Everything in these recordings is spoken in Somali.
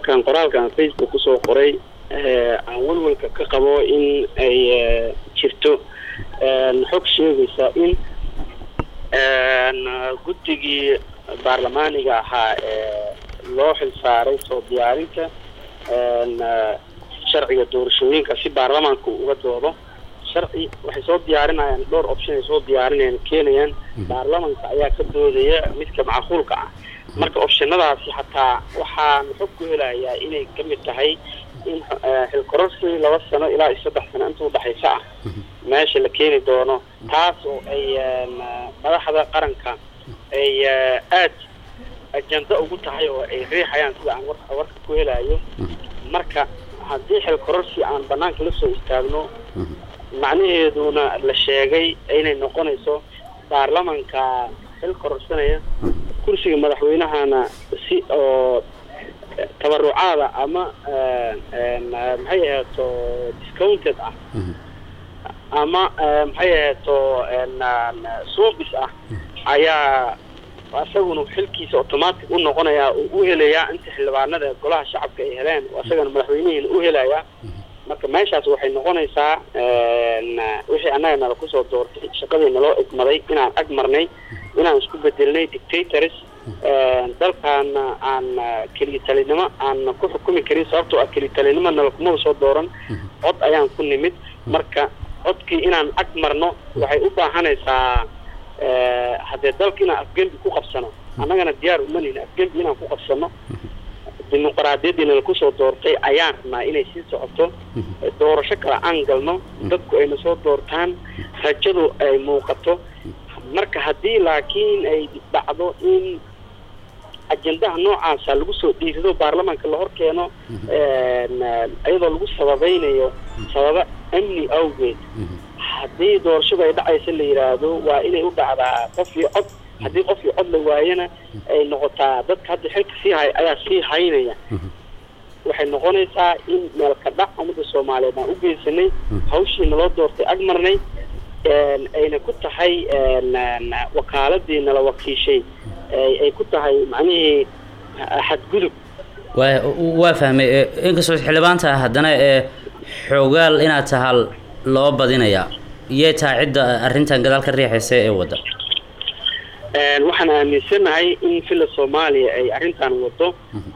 markaan qoraalkan Facebook ku soo qoray aan walwalka ka qabo in ay jirto xog sheegaysa in guddigii baarlamaaniga ahaa loo xilsaaray soo diyaarinta sharciga doorashooyinka si baarlamaanku uga doodo sharci waxay soo diyaarinayaan dhowr option ay soo diyaarinayaan keenayaan baarlamaanka ayaa ka doodaya midka macquulka ah marka optionadaasi xataa waxaan xog ku helayaa inay ka mid tahay in xilkororsi 2 sano ilaa 3 sano inta u dhaxaysa ah meesha la keeni doono taas oo ay madaxda qaranka ay aad ajanda ugu tahay oo ay riixayaan sida aan warka ku helayo marka haddii xilkororsi aan banaanka la soo istaagno macnaheeduna la sheegay inay noqonayso baarlamaanka xilkororsanaya kursiga madaxweynahana si oo tabarucaada ama maxay ahaato discounted ah ama maxay ahaato suubis ah ayaa asaguna xilkiisa automatic u noqonaya oo u helaya inta xildhibaanada golaha shacabka ay heleen asagana madaxweynaha u helaya marka meeshaas waxay noqonaysaa wixii annaga ku soo doortay shaqadeena loo igmaday inaan agmarnay inaan isku bedelnay dictators dalkan aan kaliitalinimo aan ku xukumi karin sababtoo ah kaliitalinimo nalkuma soo dooran cod ayaan ku nimid marka codkii inaan agmarno waxay u baahanaysaa haddii dalkina afgembi ku qabsano annagana diyaar uma nihin afgembi inaan ku qabsano dimuqraadiyadeena ku soo doortay ayaan rabnaa inay sii socoto doorasho kala aan galno dadku ayna soo doortaan rajadu ay muuqato marka haddii laakiin ay dhacdo in ajendaha noocaasa lagu soo dhiirido baarlamaanka la hor keeno iyadoo lagu sababaynayo sababa amni awgeed haddii doorashada ay dhacaysa la yiraahdo waa inay u dhacdaa qof iyo cod haddii qof iyo cod la waayana ay noqotaa dadka hadda xilka sii hay ayaa sii haynaya waxay noqonaysaa in meel ka dhac ummadda Soomaaliyeed aan u geysanay hawshiina loo doortay agmarnay ayna ku tahay wakaaladiina la wakiishay ay ku tahay macnaheedu xadgudub waa fahmay in kasoo xildhibaanta haddana xogaal inaad tahay loo badinaya yeeta cidda arrintan gadaal ka riixaysa ee wada waxaan aaminsanahay in fila Soomaaliya ay arrintan wado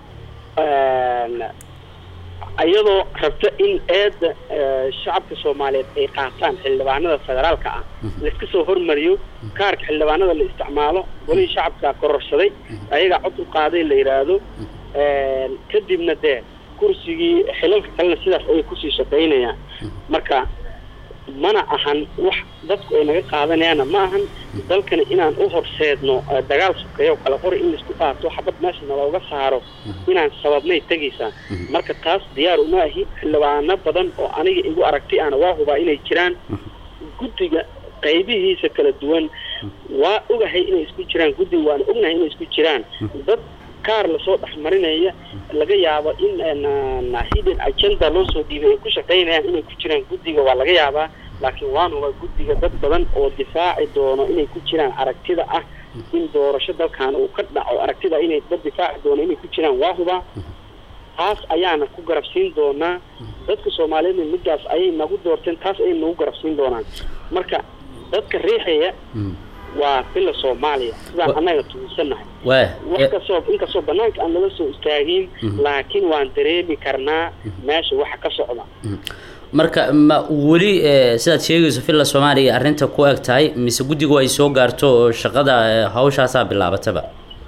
ayadoo rabta in shacabka Soomaaliyeed ay qaataan xildhibaanada federaalka ah la iska soo hormariyo kaarka xildhibaanada la isticmaalo wali shacabka kororsaday ayaga cod u qaaday la yiraahdo kadibna kursigii xilalka kale sidaas ay ku sii shaqeynayaan marka mana ahan wax dadku ay naga qaadanayaan ma ahan dalkan inaan u horseedno dagaal sukayo kala qori in isku qaato xabad meesha looga saaro inaan sababnay tagaysan marka taas diyaar uma ahi xildhibaano badan oo aniga igu aragtay aan waa huba inay jiraan guddiga qaybihiisa kala duwan waa ogahay inay isku jiraan guddiga waan ognahay inay isku jiraan dad kaar la soo dhaxmarinaya laga yaabo in hidden agenda loo soo dhiibay ku shaqeynayaan inay ku jiraan guddiga waa laga yaabaa laakiin waan huba guddiga dad badan oo difaaci doono inay ku jiraan aragtida ah in doorasho dalkan uu ka dhaco aragtida inay dad difaaci doono inay ku jiraan waa huba taas ayaana ku garabsiin doonaa dadka Soomaaliyeed midaas ayay nagu doorteen taas ay nagu garabsiin doonaan marka dadka riixaya waa fila Soomaaliya sidaan anaga tuunsanahay wax ka soo banaanka aan la soo istaagin laakiin waan dareemi karnaa meesha waxa ka socda marka ma wali sidaad sheegayso fila Soomaaliya arrinta ku agtahay mise guddigu ay soo gaarto shaqada hawshaasa bilaabataba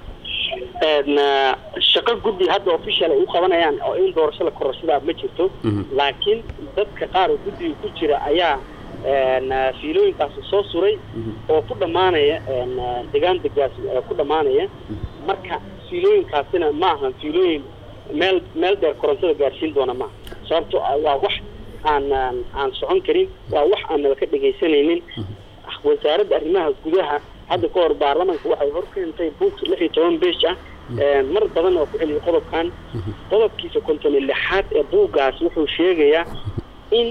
shaqo guddi hadda official ay u qabanayaan oo in doorasho la kororsada ma jirto laakiin dadka qaar oo guddiga ku jira ayaa fiilooyinkaas soo suray oo ku dhamaanaya deegaan degaas ku dhamaanaya marka fiilooyinkaasina ma ahan fiilooyin meel dheer korontada gaarsiin doona ma sababtoo waa wax aan socon karin waa wax aan la ka dhageysanaynin wasaaradda arrimaha gudaha hadda ka hor baarlamaanka waxay hor keentay book 16 page ah mar badan oo ku celiyay qodobkiisa 56 ee buugaas wuxuu sheegayaa in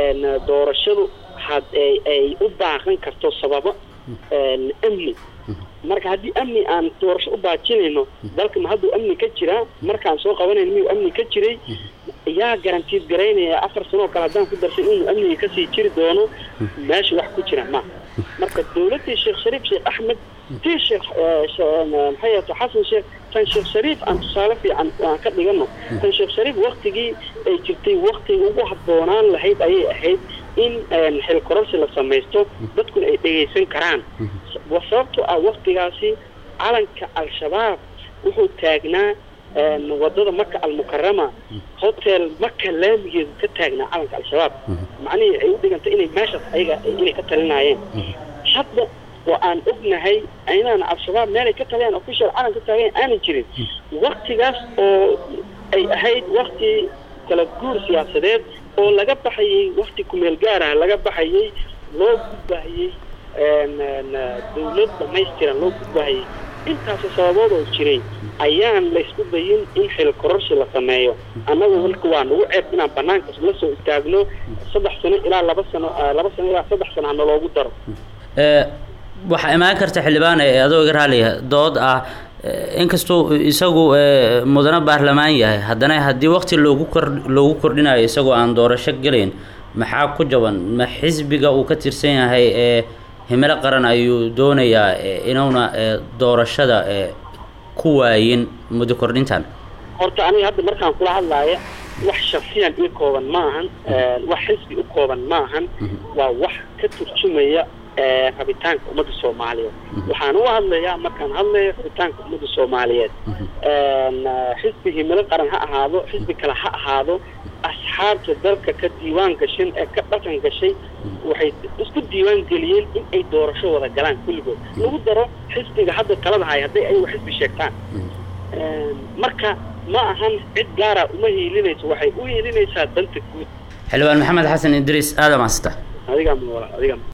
doorashadu had ay u baahan karto sababo amni marka haddii amni aan doorasho u baajinayno dalka ma hadduu amni ka jiraa markaan soo qabanayno miyuu amni ka jiray yaa garantiid garaynaya 4 sano kale haddaan ku darsay inuu amniga kasii jiri doono meesha wax ku jira ma marka dowladii Sheekh Shariif Sheekh Axmed tii Sheekh maxay xasan Sheekh tan Sheekh Shariif aan tusaale fiican aan ka dhigano tan Sheekh Shariif waqtigii ay jirtay waqtiga ugu habboonaan lahayd ayay ahayd in xil kororsi la samaysto dadku ay dhageysan karaan wasabto waqtigaasi calanka al-shabaab wuxuu taagnaa wadada Makka al-Mukarrama hotel Makka laamigeedu ka taagnaa calanka al-shabaab macnaheedu ay u dhigantay inay meeshaas ayaga inay ka talinayeen hadda وأن ابن هاي أنا الشباب مالي كتلين official أنا كتلين أنا جريت وقت جاس أو أي هاي وقت كلا جور سياسات أو لقب بحي وقت كمل جارة لقب بحي لو بحي دولة ما يستير لو بحي أنت سوابه وشري أيام ليس بين إن حل قرش لسمايو أنا أقول كوان وعبنا بنانك لسه استعجلوا صدح سنة إلى لبس سنة إلى صدح سنة عن لو قدر waxa imaan karta xildhibaan ee adoo garaaliya dood ah inkastoo isagu mudane baarlamaan yahay haddana haddii waqti loogu kordhinayo isagoo aan doorasho galeyn maxaa ku jaban ma xisbiga uu ka tirsan yahay himilo qaran ayuu doonayaa inuuna doorashada ku waayin muddo kordhintan horta aniga hadda markaan kula hadlayo wax shakhsiyan ii kooban maahan wax xisbi u kooban maahan waa wax ka turjumaya rabitaanka ummadda Soomaaliyeed waxaan u hadlayaa markaan hadlayo rabitaanka ummadda Soomaaliyeed xisbiga meel qaran ha ahaado xisbi kale ha ahaado asxaabta dalka ka diiwaan gashan ee ka dhaqan gashay waxay isku diiwaan galiyeen in ay doorasho wada galaan kulligood lagu daro xisbiga hadda talada hay haday ay wax xisbi sheegtaan marka ma ahan cid gaar ah uma hiilinayso waxay u hiilinaysaa danta guud xildhibaan maxamed xasan idriis aadam asta adiga